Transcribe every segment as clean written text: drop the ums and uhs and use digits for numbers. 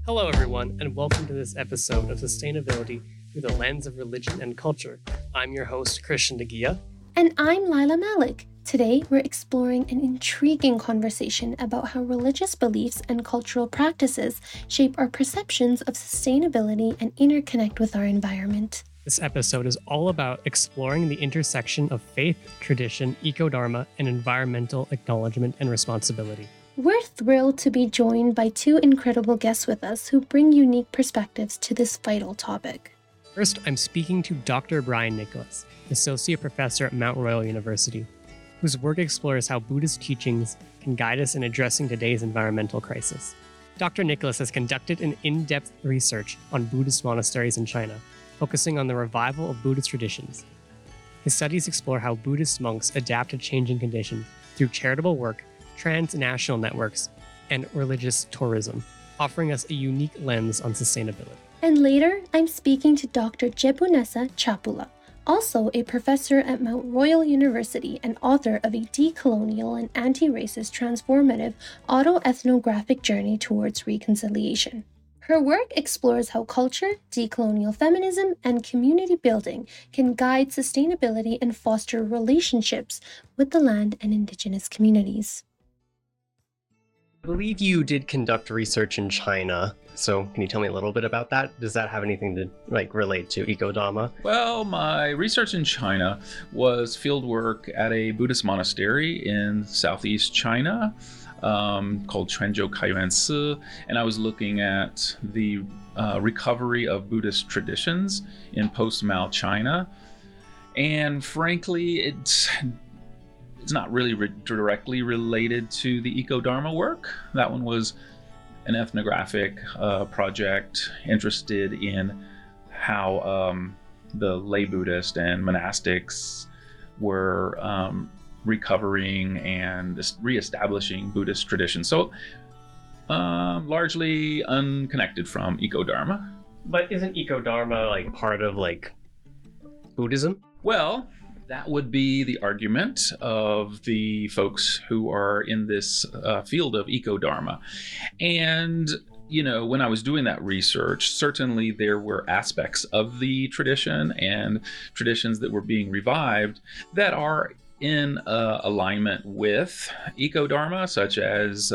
Hello, everyone, and welcome to this episode of Sustainability Through the Lens of Religion and Culture. I'm your host, Christian Dagia. And I'm Lila Malik. Today, we're exploring an intriguing conversation about how religious beliefs and cultural practices shape our perceptions of sustainability and interconnect with our environment. This episode is all about exploring the intersection of faith, tradition, eco-dharma, and environmental acknowledgement and responsibility. We're thrilled to be joined by two incredible guests with us who bring unique perspectives to this vital topic. First, I'm speaking to Dr. Brian Nicholas, Associate Professor at Mount Royal University, whose work explores how Buddhist teachings can guide us in addressing today's environmental crisis. Dr. Nicholas has conducted an in-depth research on Buddhist monasteries in China, focusing on the revival of Buddhist traditions. His studies explore how Buddhist monks adapt to changing conditions through charitable work, transnational networks, and religious tourism, offering us a unique lens on sustainability. And later, I'm speaking to Dr. Jebunesa Chapula, also a professor at Mount Royal University and author of a decolonial and anti-racist transformative autoethnographic journey towards reconciliation. Her work explores how culture, decolonial feminism, and community building can guide sustainability and foster relationships with the land and indigenous communities. I believe you did conduct research in China, so can you tell me a little bit about that? Does that have anything to relate to eco-dharma? Well, my research in China was fieldwork at a Buddhist monastery in southeast China called Quanzhou Kaiyuan Si, and I was looking at the recovery of Buddhist traditions in post-Mao China. And frankly, it's not really directly related to the eco-dharma work. That one was an ethnographic project interested in how the lay Buddhist and monastics were recovering and reestablishing Buddhist traditions. So largely unconnected from eco-dharma. But isn't eco-dharma part of Buddhism? Well, that would be the argument of the folks who are in this field of eco-dharma. And, when I was doing that research, certainly there were aspects of the tradition and traditions that were being revived that are in alignment with eco-dharma, such as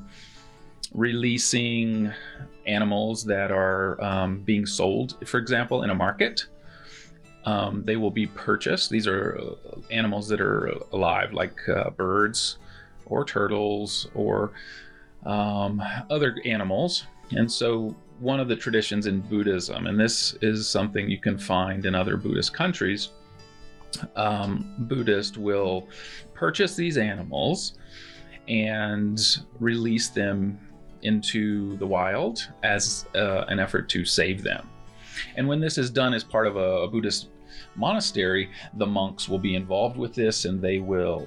releasing animals that are being sold, for example, in a market. They will be purchased. These are animals that are alive, like birds or turtles or other animals. And so one of the traditions in Buddhism, and this is something you can find in other Buddhist countries, Buddhists will purchase these animals and release them into the wild as an effort to save them. And when this is done as part of a Buddhist monastery, the monks will be involved with this, and they will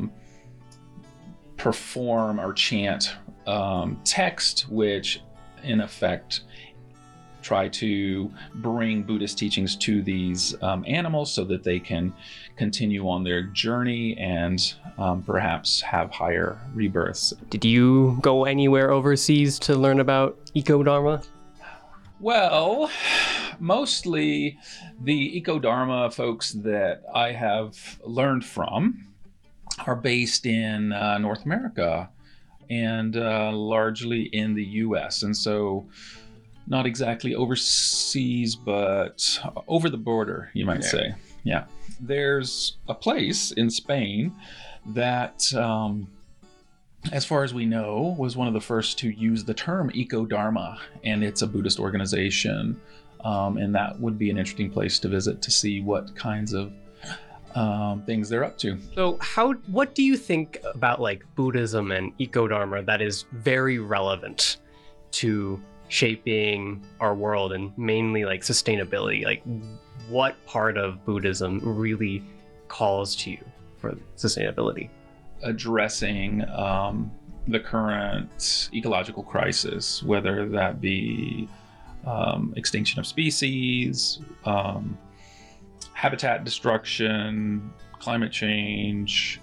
perform or chant text, which in effect try to bring Buddhist teachings to these animals so that they can continue on their journey and perhaps have higher rebirths. Did you go anywhere overseas to learn about eco-dharma? Well, mostly the eco-dharma folks that I have learned from are based in North America and largely in the US. And so not exactly overseas, but over the border, you might say. Yeah. There's a place in Spain that, as far as we know, was one of the first to use the term eco-dharma, and it's a Buddhist organization. And that would be an interesting place to visit to see what kinds of things they're up to. So what do you think about Buddhism and eco-dharma that is very relevant to shaping our world and mainly sustainability? What part of Buddhism really calls to you for sustainability? Addressing the current ecological crisis, whether that be extinction of species, habitat destruction, climate change,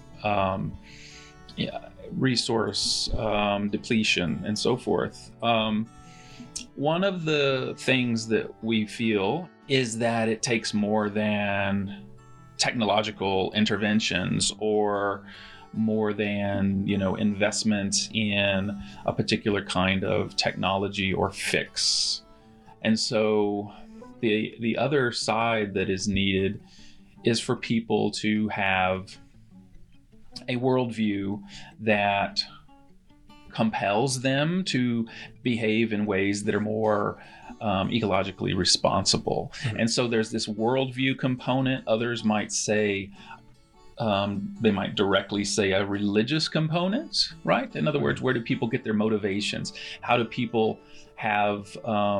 resource depletion, and so forth. One of the things that we feel is that it takes more than technological interventions or more than, investment in a particular kind of technology or fix. And so the other side that is needed is for people to have a worldview that compels them to behave in ways that are more ecologically responsible. Mm-hmm. And so there's this worldview component. Others might say, they might directly say a religious component, right? In other words, where do people get their motivations? How do people have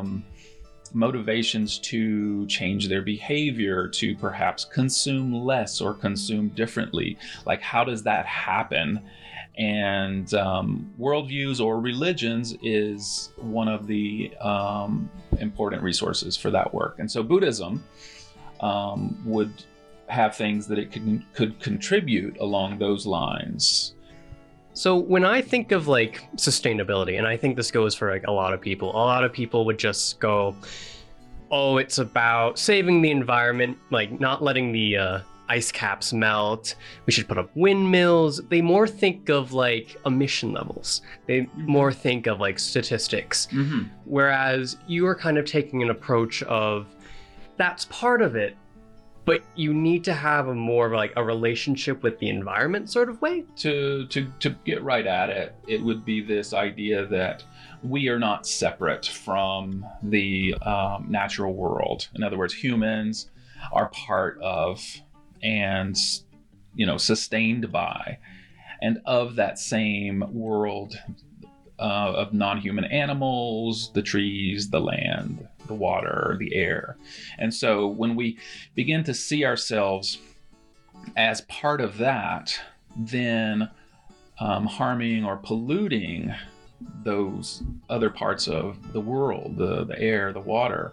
motivations to change their behavior, to perhaps consume less or consume differently? Like, how does that happen? And worldviews or religions is one of the important resources for that work. And so Buddhism would have things that it could contribute along those lines. So when I think of like sustainability, and I think this goes for like a lot of people would just go, oh, it's about saving the environment, like not letting the ice caps melt. We should put up windmills. They more think of like emission levels. They more think of like statistics. Mm-hmm. Whereas you are kind of taking an approach of that's part of it, but you need to have a more of like a relationship with the environment sort of way. To get right at it, it would be this idea that we are not separate from the natural world. In other words, humans are part of and sustained by and of that same world of non-human animals, the trees, the land, the water, the air. And so when we begin to see ourselves as part of that, then harming or polluting those other parts of the world, the air, the water,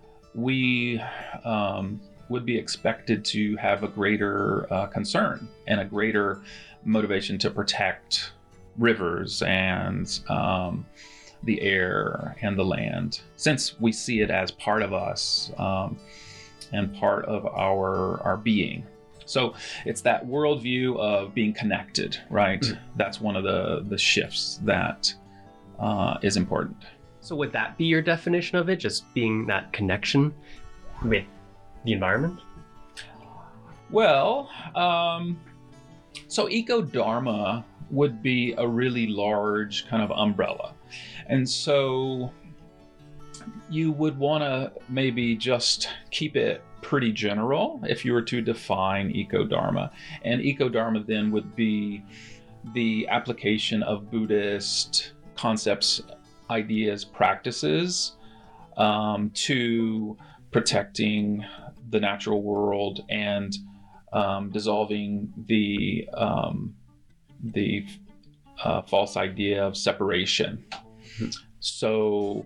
we would be expected to have a greater concern and a greater motivation to protect rivers and the air and the land, since we see it as part of us and part of our being. So it's that worldview of being connected, right? Mm. That's one of the shifts that is important. So would that be your definition of it, just being that connection with the environment? Well, so eco-dharma would be a really large kind of umbrella. And so you would want to maybe just keep it pretty general if you were to define eco-dharma. And eco-dharma then would be the application of Buddhist concepts, ideas, practices to protecting the natural world and dissolving the false idea of separation. Mm-hmm. So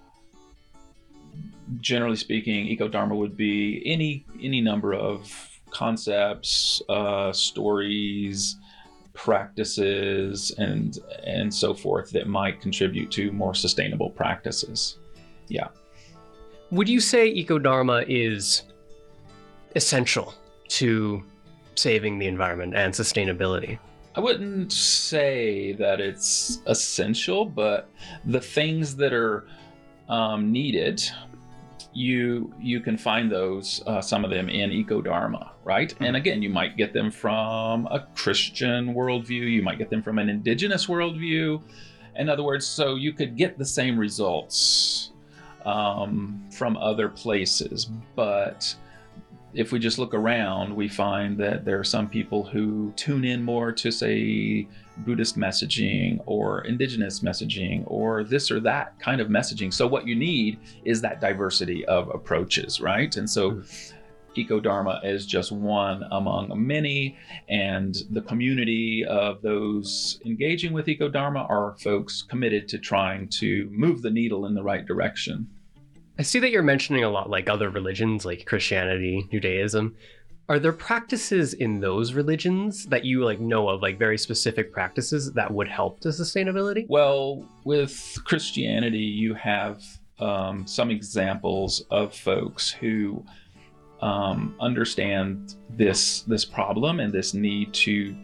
generally speaking, eco-dharma would be any number of concepts, stories, practices, and so forth that might contribute to more sustainable practices. Yeah. Would you say eco-dharma is essential to saving the environment and sustainability? I wouldn't say that it's essential, but the things that are needed, you can find those, some of them in eco-dharma, right? Mm-hmm. And again, you might get them from a Christian worldview, you might get them from an indigenous worldview. In other words, so you could get the same results from other places, but if we just look around, we find that there are some people who tune in more to, say, Buddhist messaging or indigenous messaging or this or that kind of messaging. So what you need is that diversity of approaches, right? And so eco-dharma is just one among many, and the community of those engaging with eco-dharma are folks committed to trying to move the needle in the right direction. I see that you're mentioning a lot like other religions like Christianity, Judaism. Are there practices in those religions that you like know of, like very specific practices that would help to sustainability? Well, with Christianity, you have some examples of folks who understand this problem and this need to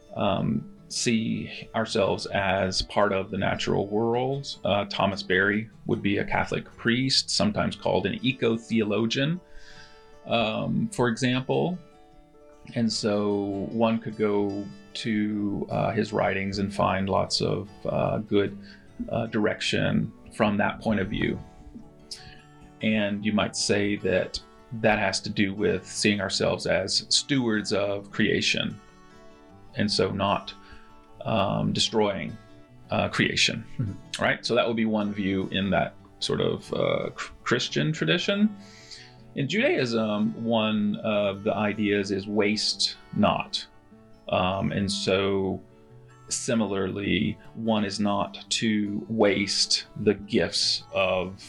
see ourselves as part of the natural world. Thomas Berry would be a Catholic priest, sometimes called an eco-theologian, for example. And so one could go to his writings and find lots of good direction from that point of view. And you might say that that has to do with seeing ourselves as stewards of creation, and so not destroying creation, right? So that would be one view in that sort of Christian tradition. In Judaism, one of the ideas is waste not. And so similarly, one is not to waste the gifts of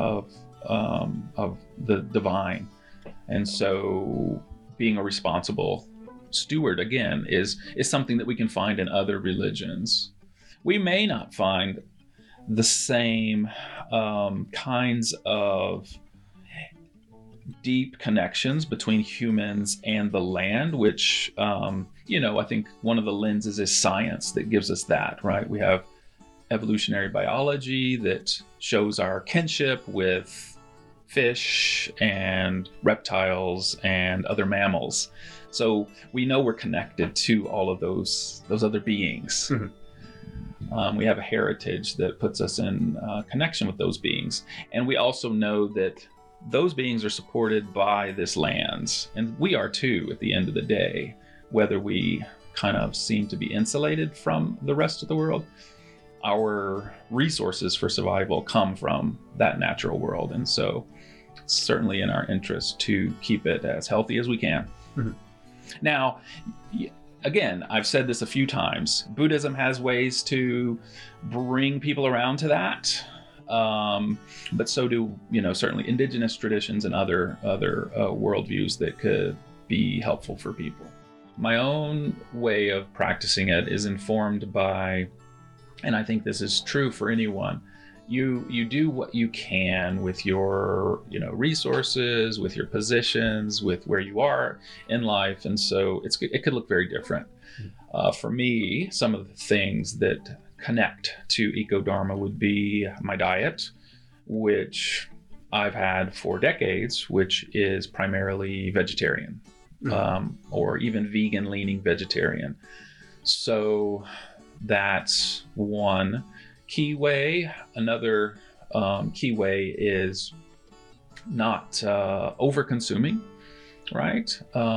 the divine. And so being a responsible steward, again, is something that we can find in other religions. We may not find the same kinds of deep connections between humans and the land, which, I think one of the lenses is science that gives us that, right? We have evolutionary biology that shows our kinship with fish and reptiles and other mammals. So we know we're connected to all of those other beings. We have a heritage that puts us in connection with those beings. And we also know that those beings are supported by this land. And we are too, at the end of the day, whether we kind of seem to be insulated from the rest of the world. Our resources for survival come from that natural world. And so it's certainly in our interest to keep it as healthy as we can. Now, again, I've said this a few times, Buddhism has ways to bring people around to that. But so do, certainly indigenous traditions and other worldviews that could be helpful for people. My own way of practicing it is informed by, and I think this is true for anyone, you do what you can with your resources, with your positions, with where you are in life, and so it could look very different. For me, some of the things that connect to Eco-Dharma would be my diet, which I've had for decades, which is primarily vegetarian, or even vegan leaning vegetarian. So that's one key way. Another key way is not over-consuming, right?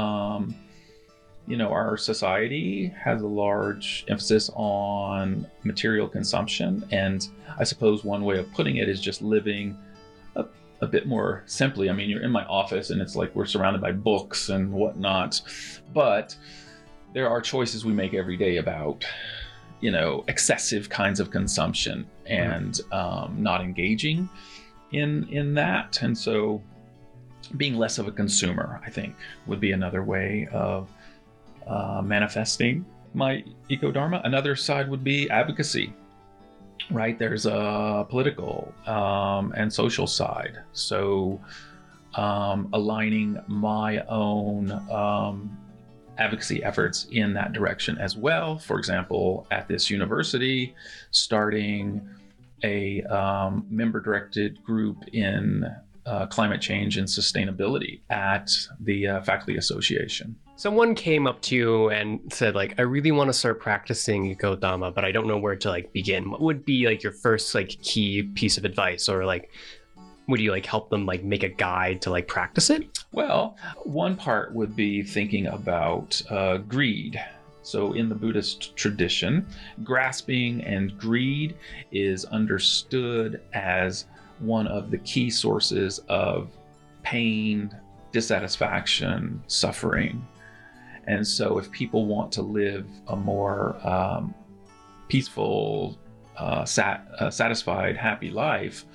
Our society has a large emphasis on material consumption, and I suppose one way of putting it is just living a bit more simply. I mean, you're in my office and it's like we're surrounded by books and whatnot, but there are choices we make every day about excessive kinds of consumption and not engaging in that. And so being less of a consumer, I think, would be another way of manifesting my Eco-Dharma. Another side would be advocacy, right? There's a political and social side. So aligning my own advocacy efforts in that direction as well. For example, at this university, starting a member-directed group in climate change and sustainability at the Faculty Association. Someone came up to you and said, I really want to start practicing Eco-Dharma, but I don't know where to begin. What would be your first key piece of advice, or would you help them make a guide to practice it? Well, one part would be thinking about greed. So in the Buddhist tradition, grasping and greed is understood as one of the key sources of pain, dissatisfaction, suffering. And so if people want to live a more peaceful, satisfied, happy life,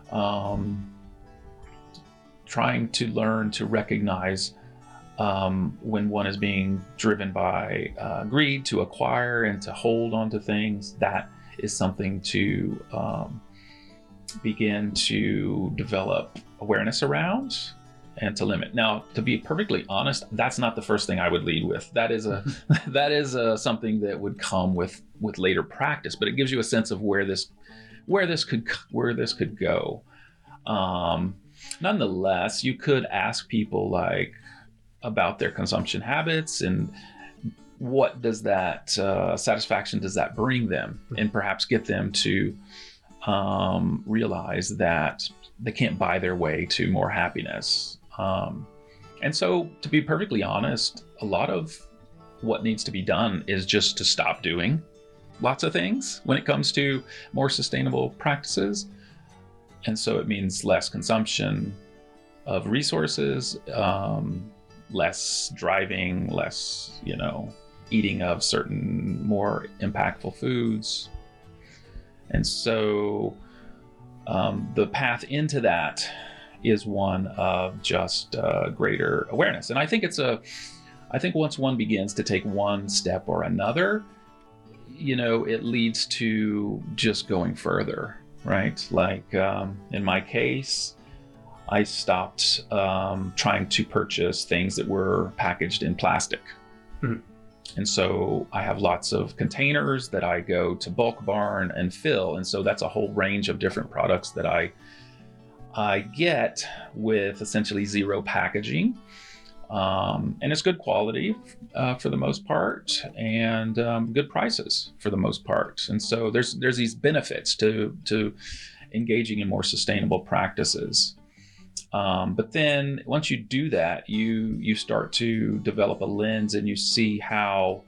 trying to learn to recognize when one is being driven by greed to acquire and to hold on to things, that is something to begin to develop awareness around and to limit. Now, to be perfectly honest, that's not the first thing I would lead with. That is something that would come with later practice, but it gives you a sense of where this could go. Nonetheless, you could ask people like about their consumption habits and what does that satisfaction does that bring them, and perhaps get them to realize that they can't buy their way to more happiness. And so, to be perfectly honest, a lot of what needs to be done is just to stop doing lots of things when it comes to more sustainable practices. And so it means less consumption of resources, less driving, less, eating of certain more impactful foods. And so the path into that is one of just greater awareness. And I think once one begins to take one step or another, it leads to just going further, right? Like in my case, I stopped trying to purchase things that were packaged in plastic. Mm-hmm. And so I have lots of containers that I go to Bulk Barn and fill. And so that's a whole range of different products that I get with essentially zero packaging. And it's good quality for the most part, and good prices for the most part. And so there's these benefits to engaging in more sustainable practices. But then once you do that, you start to develop a lens, and you see how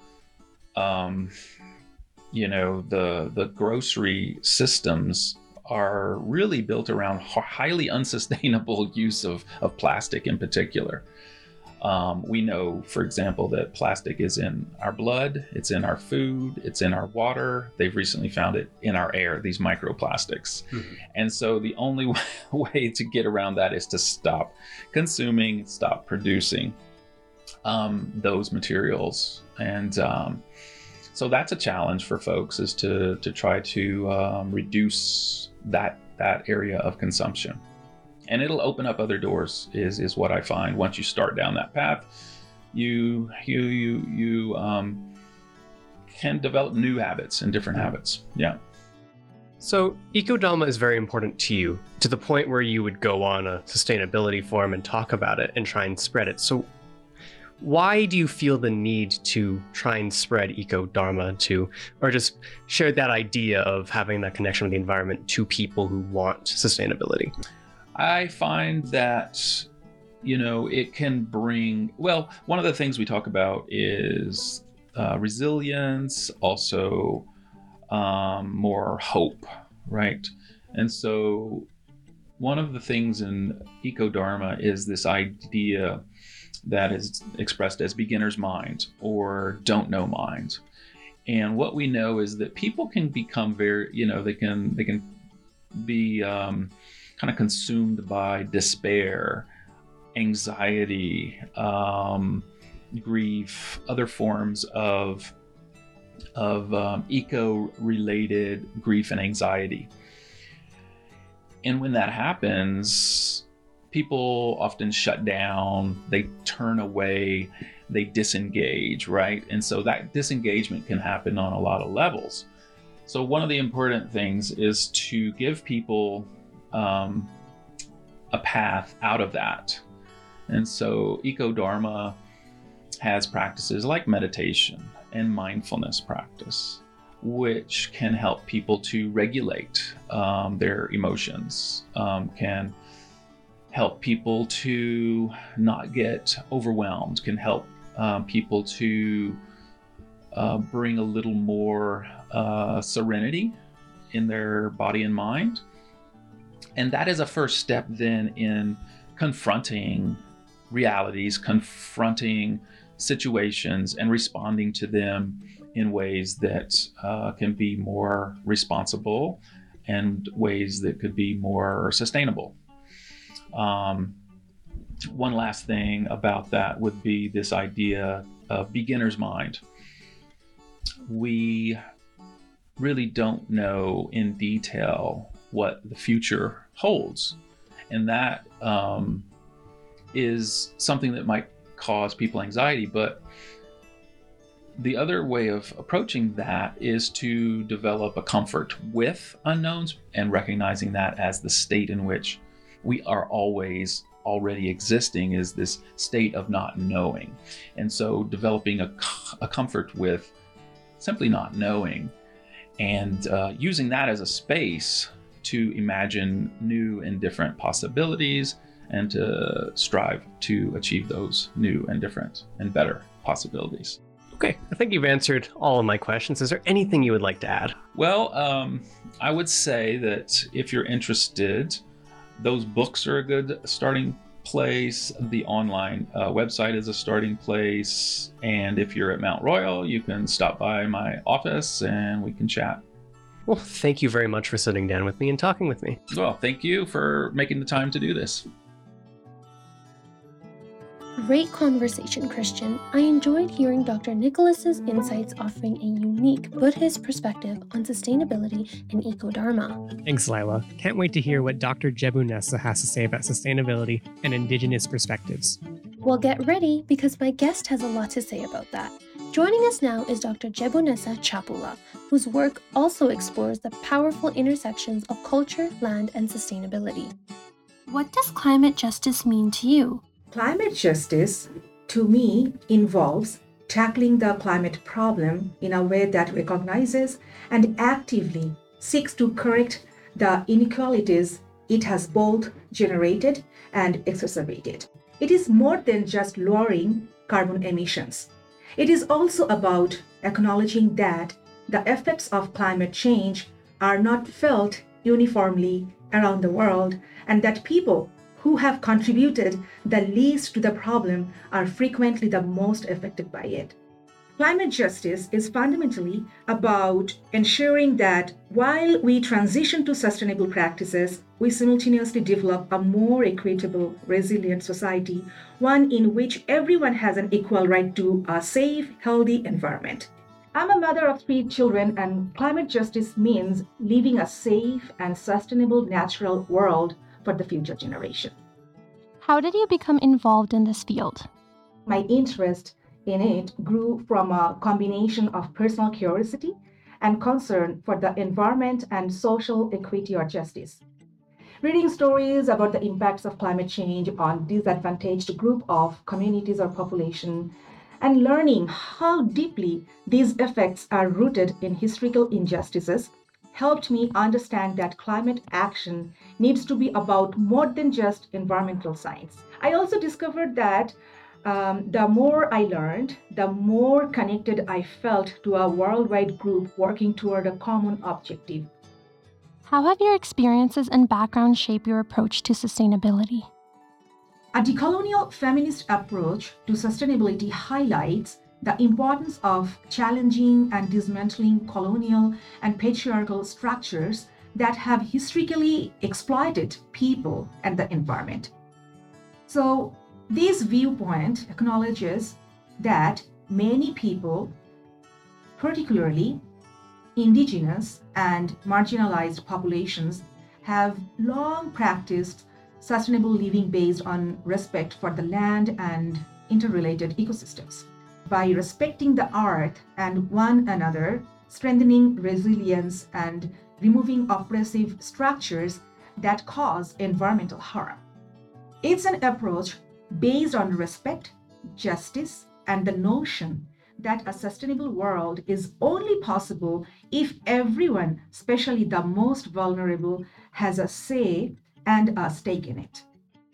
the grocery systems are really built around highly unsustainable use of plastic in particular. We know, for example, that plastic is in our blood, it's in our food, it's in our water. They've recently found it in our air, these microplastics. Mm-hmm. And so the only way to get around that is to stop consuming, stop producing those materials. And so that's a challenge for folks, is to try to reduce that area of consumption. And it'll open up other doors, is what I find. Once you start down that path, you can develop new habits and different habits. Yeah. So Eco-Dharma is very important to you, to the point where you would go on a sustainability forum and talk about it and try and spread it. So why do you feel the need to try and spread Eco-Dharma or just share that idea of having that connection with the environment to people who want sustainability? I find that, it can bring, one of the things we talk about is resilience, also more hope, right? And so one of the things in Eco-Dharma is this idea that is expressed as beginner's mind or don't know mind. And what we know is that people can become very, they can be kind of consumed by despair, anxiety, grief, other forms of eco-related grief and anxiety. And when that happens, people often shut down, they turn away, they disengage, right? And so that disengagement can happen on a lot of levels. So one of the important things is to give people a path out of that. And so Eco-Dharma has practices like meditation and mindfulness practice, which can help people to regulate their emotions, can help people to not get overwhelmed, can help people to bring a little more serenity in their body and mind. And that is a first step then in confronting realities, confronting situations, and responding to them in ways that can be more responsible and ways that could be more sustainable. One last thing about that would be this idea of beginner's mind. We really don't know in detail what the future holds. And that is something that might cause people anxiety. But the other way of approaching that is to develop a comfort with unknowns and recognizing that as the state in which we are always already existing, is this state of not knowing. And so developing a comfort with simply not knowing, and using that as a space to imagine new and different possibilities and to strive to achieve those new and different and better possibilities. Okay, I think you've answered all of my questions. Is there anything you would like to add? Well, I would say that if you're interested, those books are a good starting place. The online website is a starting place. And if you're at Mount Royal, you can stop by my office and we can chat. Well, thank you very much for sitting down with me and talking with me. Well, thank you for making the time to do this. Great conversation, Christian. I enjoyed hearing Dr. Nicholas's insights, offering a unique Buddhist perspective on sustainability and eco-dharma. Thanks, Lila. Can't wait to hear what Dr. Jebu Nessa has to say about sustainability and indigenous perspectives. Well, get ready, because my guest has a lot to say about that. Joining us now is Dr. Jebu Nessa Chapula, whose work also explores the powerful intersections of culture, land, and sustainability. What does climate justice mean to you? Climate justice, to me, involves tackling the climate problem in a way that recognizes and actively seeks to correct the inequalities it has both generated and exacerbated. It is more than just lowering carbon emissions. It is also about acknowledging that the effects of climate change are not felt uniformly around the world, and that people who have contributed the least to the problem are frequently the most affected by it. Climate justice is fundamentally about ensuring that while we transition to sustainable practices, we simultaneously develop a more equitable, resilient society, one in which everyone has an equal right to a safe, healthy environment. I'm a mother of 3 children, and climate justice means living a safe and sustainable natural world for the future generation. How did you become involved in this field? My interest in it grew from a combination of personal curiosity and concern for the environment and social equity or justice. Reading stories about the impacts of climate change on disadvantaged group of communities or population, and learning how deeply these effects are rooted in historical injustices helped me understand that climate action needs to be about more than just environmental science. I also discovered that the more I learned, the more connected I felt to a worldwide group working toward a common objective. How have your experiences and background shaped your approach to sustainability? A decolonial feminist approach to sustainability highlights the importance of challenging and dismantling colonial and patriarchal structures that have historically exploited people and the environment. So, this viewpoint acknowledges that many people, particularly indigenous and marginalized populations, have long practiced sustainable living based on respect for the land and interrelated ecosystems. By respecting the earth and one another, strengthening resilience, and removing oppressive structures that cause environmental harm. It's an approach based on respect, justice, and the notion that a sustainable world is only possible if everyone, especially the most vulnerable, has a say and a stake in it.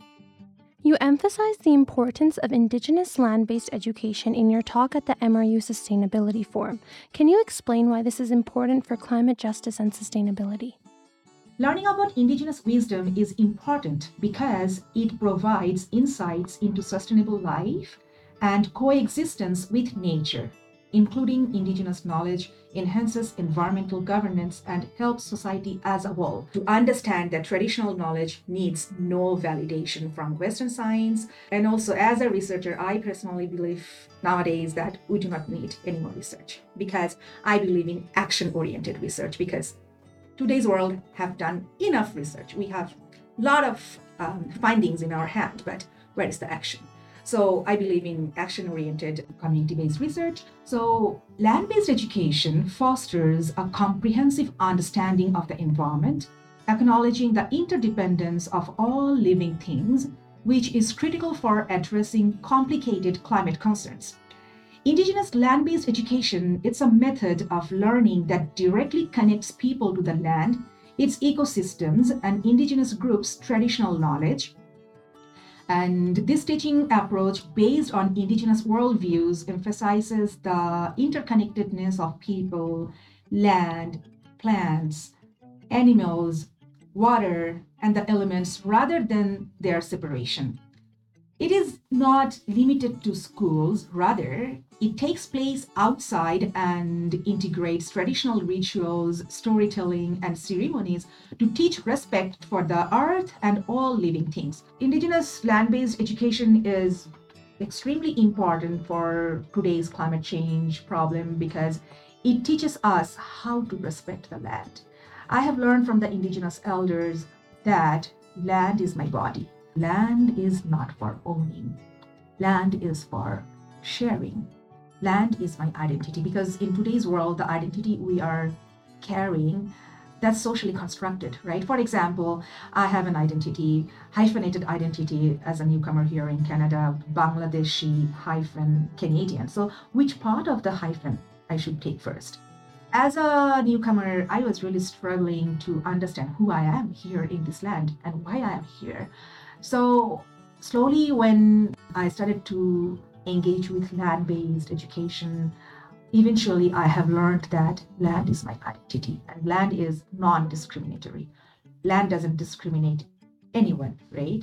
You emphasized the importance of Indigenous land-based education in your talk at the MRU Sustainability Forum. Can you explain why this is important for climate justice and sustainability? Learning about Indigenous wisdom is important because it provides insights into sustainable life and coexistence with nature. Including Indigenous knowledge enhances environmental governance and helps society as a whole to understand that traditional knowledge needs no validation from Western science. And also, as a researcher, I personally believe nowadays that we do not need any more research, because I believe in action-oriented research, because today's world have done enough research. We have a lot of findings in our hand, but where is the action? So I believe in action-oriented, community-based research. So land-based education fosters a comprehensive understanding of the environment, acknowledging the interdependence of all living things, which is critical for addressing complicated climate concerns. Indigenous land-based education, it's a method of learning that directly connects people to the land, its ecosystems, and indigenous groups' traditional knowledge. And this teaching approach, based on indigenous worldviews, emphasizes the interconnectedness of people, land, plants, animals, water, and the elements rather than their separation. It is not limited to schools, rather, it takes place outside and integrates traditional rituals, storytelling, and ceremonies to teach respect for the earth and all living things. Indigenous land-based education is extremely important for today's climate change problem because it teaches us how to respect the land. I have learned from the indigenous elders that land is my body. Land is not for owning. Land is for sharing. Land is my identity, because in today's world, the identity we are carrying, that's socially constructed, right? For example, I have an identity, hyphenated identity as a newcomer here in Canada, Bangladeshi hyphen Canadian. So which part of the hyphen I should take first? As a newcomer, I was really struggling to understand who I am here in this land and why I am here. So slowly, when I started to engage with land-based education, eventually I have learned that land is my identity and land is non-discriminatory. Land doesn't discriminate anyone, right?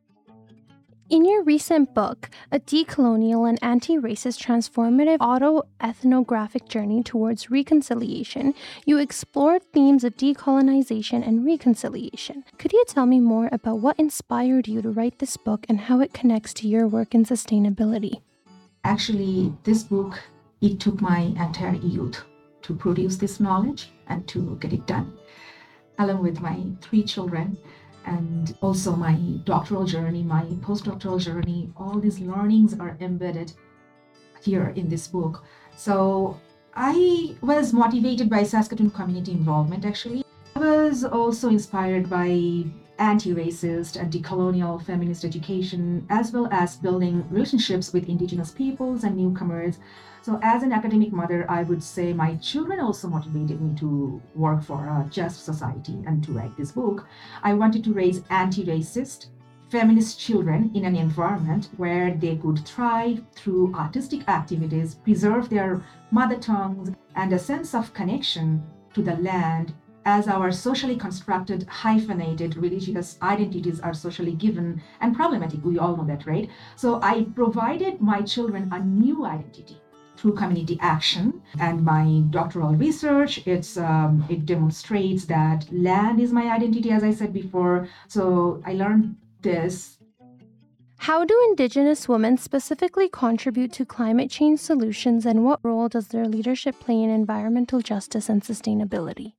In your recent book, A Decolonial and Anti-Racist Transformative Autoethnographic Journey Towards Reconciliation, you explored themes of decolonization and reconciliation. Could you tell me more about what inspired you to write this book and how it connects to your work in sustainability? Actually, this book, it took my entire youth to produce this knowledge and to get it done, along with my 3 children. And also my doctoral journey, my postdoctoral journey, all these learnings are embedded here in this book. So I was motivated by Saskatoon community involvement, actually. I was also inspired by anti-racist and decolonial feminist education, as well as building relationships with Indigenous peoples and newcomers. So as an academic mother, I would say my children also motivated me to work for a just society and to write this book. I wanted to raise anti-racist, feminist children in an environment where they could thrive through artistic activities, preserve their mother tongues, and a sense of connection to the land, as our socially constructed, hyphenated religious identities are socially given and problematic. We all know that, right? So I provided my children a new identity through community action, and my doctoral research, it demonstrates that land is my identity, as I said before. So I learned this. How do Indigenous women specifically contribute to climate change solutions, and what role does their leadership play in environmental justice and sustainability?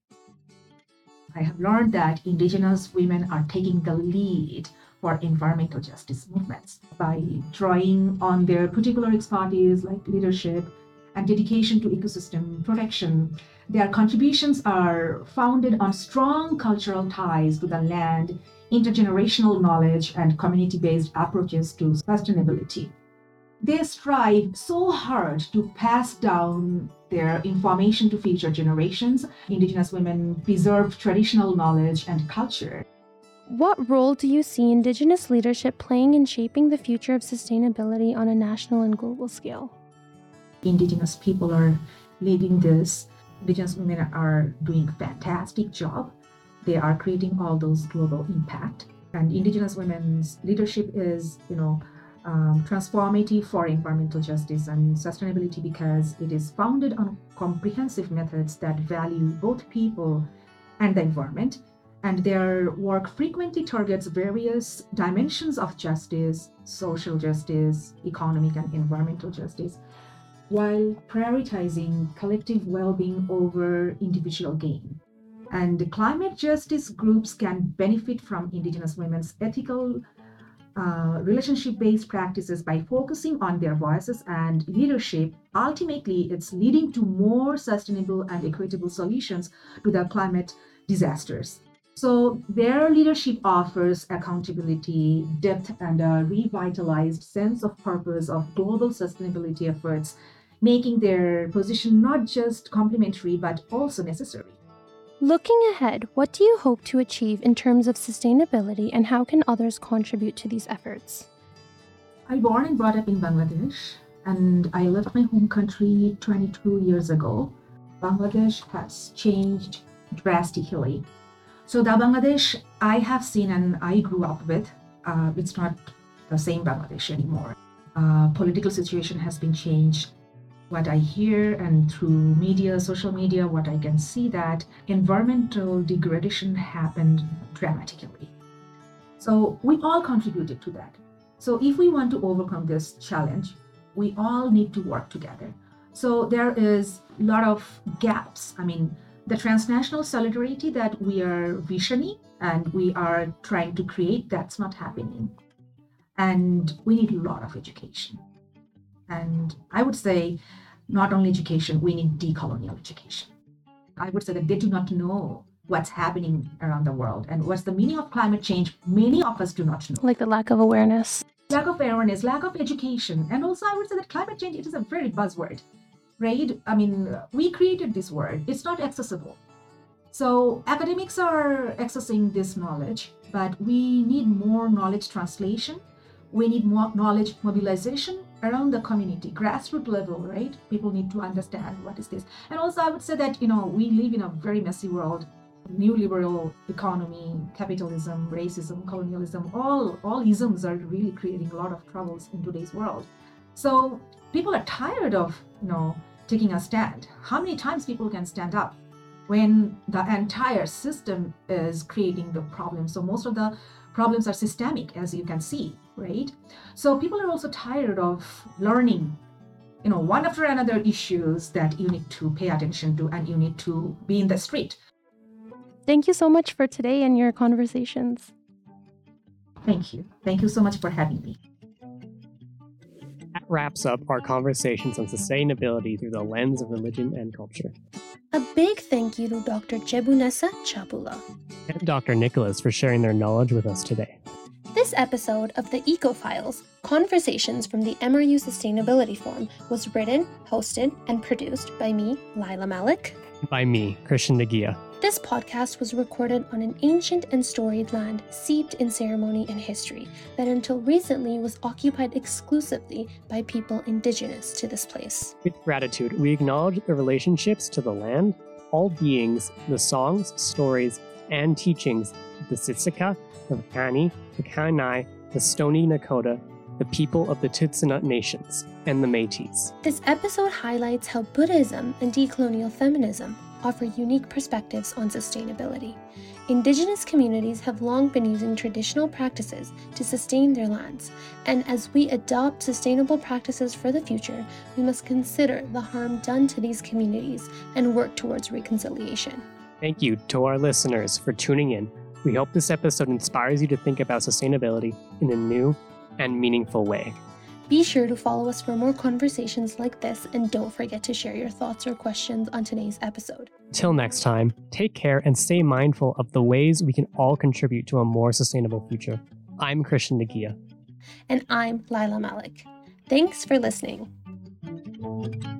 I have learned that Indigenous women are taking the lead for environmental justice movements by drawing on their particular expertise like leadership and dedication to ecosystem protection. Their contributions are founded on strong cultural ties to the land, intergenerational knowledge, and community-based approaches to sustainability. They strive so hard to pass down their information to future generations. Indigenous women preserve traditional knowledge and culture. What role do you see Indigenous leadership playing in shaping the future of sustainability on a national and global scale? Indigenous people are leading this. Indigenous women are doing a fantastic job. They are creating all those global impact. And Indigenous women's leadership is, transformative for environmental justice and sustainability because it is founded on comprehensive methods that value both people and the environment. And their work frequently targets various dimensions of justice, social justice, economic and environmental justice, while prioritizing collective well-being over individual gain. And climate justice groups can benefit from Indigenous women's ethical relationship-based practices by focusing on their voices and leadership. Ultimately, it's leading to more sustainable and equitable solutions to the climate disasters. So their leadership offers accountability, depth, and a revitalized sense of purpose of global sustainability efforts, making their position not just complementary but also necessary. Looking ahead, what do you hope to achieve in terms of sustainability, and how can others contribute to these efforts? I was born and brought up in Bangladesh, and I left my home country 22 years ago. Bangladesh has changed drastically. So the Bangladesh I have seen and I grew up with, it's not the same Bangladesh anymore. Political situation has been changed. What I hear and through media, social media, what I can see that environmental degradation happened dramatically. So we all contributed to that. So if we want to overcome this challenge, we all need to work together. So there is a lot of gaps. I mean, the transnational solidarity that we are visioning and we are trying to create, that's not happening. And we need a lot of education. And I would say not only education, we need decolonial education. I would say that they do not know what's happening around the world and what's the meaning of climate change. Many of us do not know. Like the lack of awareness. Lack of awareness, lack of education. And also I would say that climate change, it is a very buzzword, right? I mean, we created this word. It's not accessible. So academics are accessing this knowledge, but we need more knowledge translation. We need more knowledge mobilization around the community, grassroots level, right? People need to understand what is this. And also I would say that, we live in a very messy world. Neoliberal economy, capitalism, racism, colonialism, all isms are really creating a lot of troubles in today's world. So people are tired of, taking a stand. How many times people can stand up when the entire system is creating the problem? So most of the problems are systemic, as you can see, right? So people are also tired of learning, one after another issues that you need to pay attention to and you need to be in the street. Thank you so much for today and your conversations. Thank you. Thank you so much for having me. That wraps up our conversations on sustainability through the lens of religion and culture. A big thank you to Dr. Jebunessa Chapula and Dr. Nicholas for sharing their knowledge with us today. This episode of the Eco-Files, Conversations from the MRU Sustainability Forum, was written, hosted, and produced by me, Laila Malik. By me, Christian Nagia. This podcast was recorded on an ancient and storied land steeped in ceremony and history that until recently was occupied exclusively by people indigenous to this place. With gratitude, we acknowledge the relationships to the land, all beings, the songs, stories, and teachings of the Siksika, the Piikani, the Kainai, the Stoney Nakoda, the people of the Tsuut'ina Nations, and the Métis. This episode highlights how Buddhism and decolonial feminism offer unique perspectives on sustainability. Indigenous communities have long been using traditional practices to sustain their lands, and as we adopt sustainable practices for the future, we must consider the harm done to these communities and work towards reconciliation. Thank you to our listeners for tuning in. We hope this episode inspires you to think about sustainability in a new and meaningful way. Be sure to follow us for more conversations like this, and don't forget to share your thoughts or questions on today's episode. Till next time, take care and stay mindful of the ways we can all contribute to a more sustainable future. I'm Christian Nagia. And I'm Laila Malik. Thanks for listening.